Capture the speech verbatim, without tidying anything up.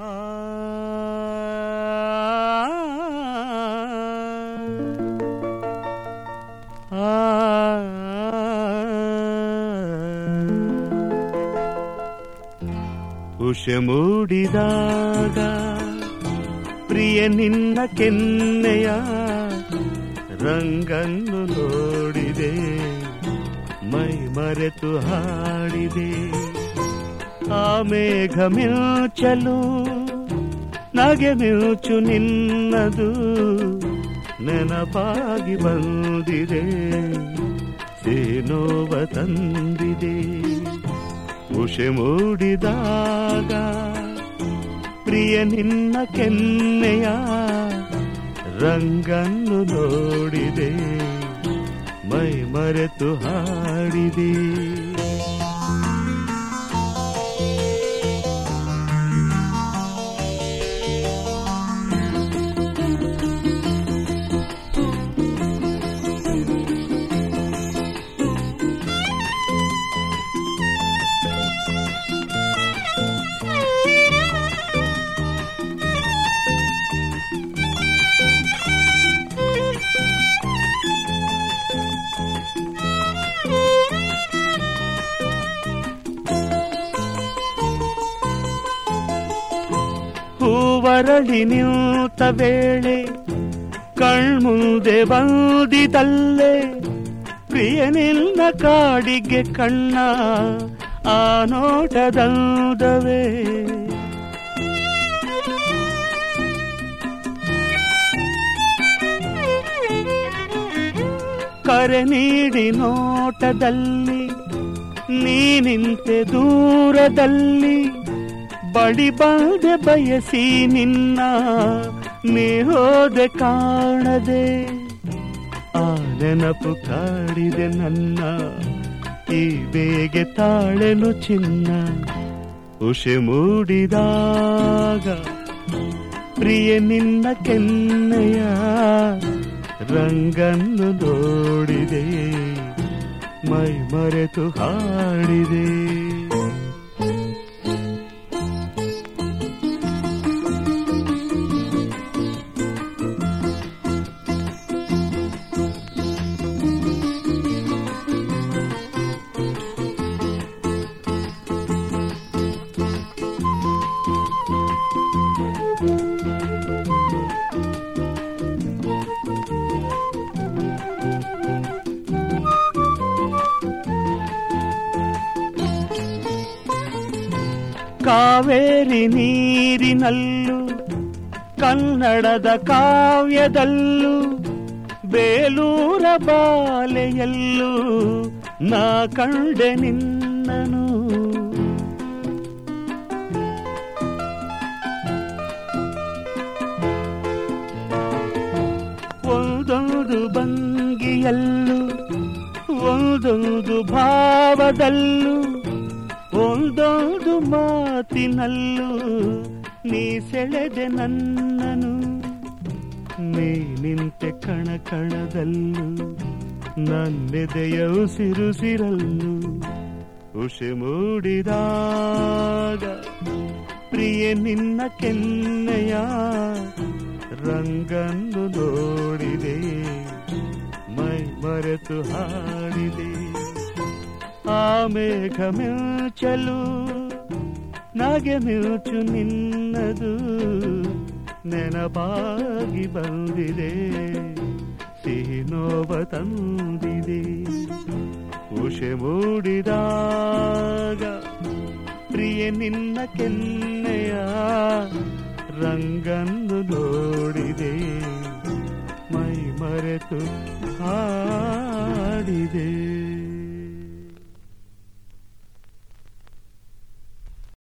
ಉಷೆ ಮೂಡಿದಾಗ ಪ್ರಿಯ ನಿನ್ನ ಕೆನ್ನೆಯ ರಂಗನ್ನು ನೋಡಿದೆ, ಮೈ ಮರೆತು ಹಾಡಿದೆ. ಆ ಮೇಘ ಮಿಂಚಲು ನಗೆ ಮಿಂಚು ನಿನ್ನದು ನೆನಪಾಗಿ ಬಂದಿದೆ, ಸೇನೋವ ತಂದಿದೆ. ಉಷೆ ಮೂಡಿದಾಗ ಪ್ರಿಯ ನಿನ್ನ ಕೆನ್ನೆಯ ರಂಗನ್ನು ನೋಡಿದೆ, ಮೈ ಮರೆತು ಹಾಡಿದೆ. ಹೂವರಳಿ ನಿಂತ ವೇಳೆ ಕಣ್ಮುಂದೆ ಬಂದಿದಲ್ಲೇ ಪ್ರಿಯ ನಿನ್ನ ಕಾಡಿಗೆ ಕಣ್ಣ ಆ ನೋಟದಂದವೇ. ಕರೆ ನೀಡಿ ನೋಟದಲ್ಲಿ ನೀ ನಿಂತೆ ದೂರದಲ್ಲಿ, ಬಳಿ ಬಂದೆ ಬಯಸಿ ನಿನ್ನ ನೀ ಹೋದೆ ಕಾಣದೆ. ಆ ನೆನಪು ಕಾಡಿದೆ ನನ್ನ ಈ ಬೇಗೆ ತಾಳೆನು ಚಿನ್ನ. ಉಷೆ ಮೂಡಿದಾಗ ಪ್ರಿಯ ನಿನ್ನ ಕೆನ್ನೆಯ ರಂಗನ್ನು ನೋಡಿದೆ, ಮೈ ಮರೆತು ಹಾಡಿದೆ. ಕಾವೇರಿ ನೀರಿನಲ್ಲೂ ಕನ್ನಡದ ಕಾವ್ಯದಲ್ಲೂ ಬೇಲೂರ ಬಾಲೆಯಲ್ಲೂ ನಾ ಕಂಡೆ ನಿನ್ನನು. ಒಂದೊಂದು ಭಂಗಿಯಲ್ಲೂ ಒಂದೊಂದು ಭಾವದಲ್ಲೂ ಒಂದೊಂದು ಮಾತಿನಲ್ಲೂ ನೀ ಸೆಳೆದೆ ನನ್ನನು. ನೀ ನಿಂತೆ ಕಣ ಕಣದಲ್ಲೂ ನನ್ನೆದೆಯ ಉಸಿರುಸಿರಲ್ಲೂ. ಉಷೆ ಮೂಡಿದಾಗ ಪ್ರಿಯ ನಿನ್ನ ಕೆನ್ನೆಯ ರಂಗನ್ನು ನೋಡಿದೆ, ಮೈ ಮರೆತು ಹಾಡಿದೆ. ಆ ಮೇಘ ಮಿಂಚಲು ನಗೆ ಮಿಂಚು ನಿನ್ನದು ನೆನಪಾಗಿ ಬಂದಿದೆ, ಸಿಹಿ ನೋವ ತಂದಿದೆ. ಉಷೆ ಮೂಡಿದಾಗ ಪ್ರಿಯ ನಿನ್ನ ಕೆನ್ನೆಯ ರಂಗನ್ನು ನೋಡಿದೆ, ಮೈ ಮರೆತು ಹಾಡಿದೆ.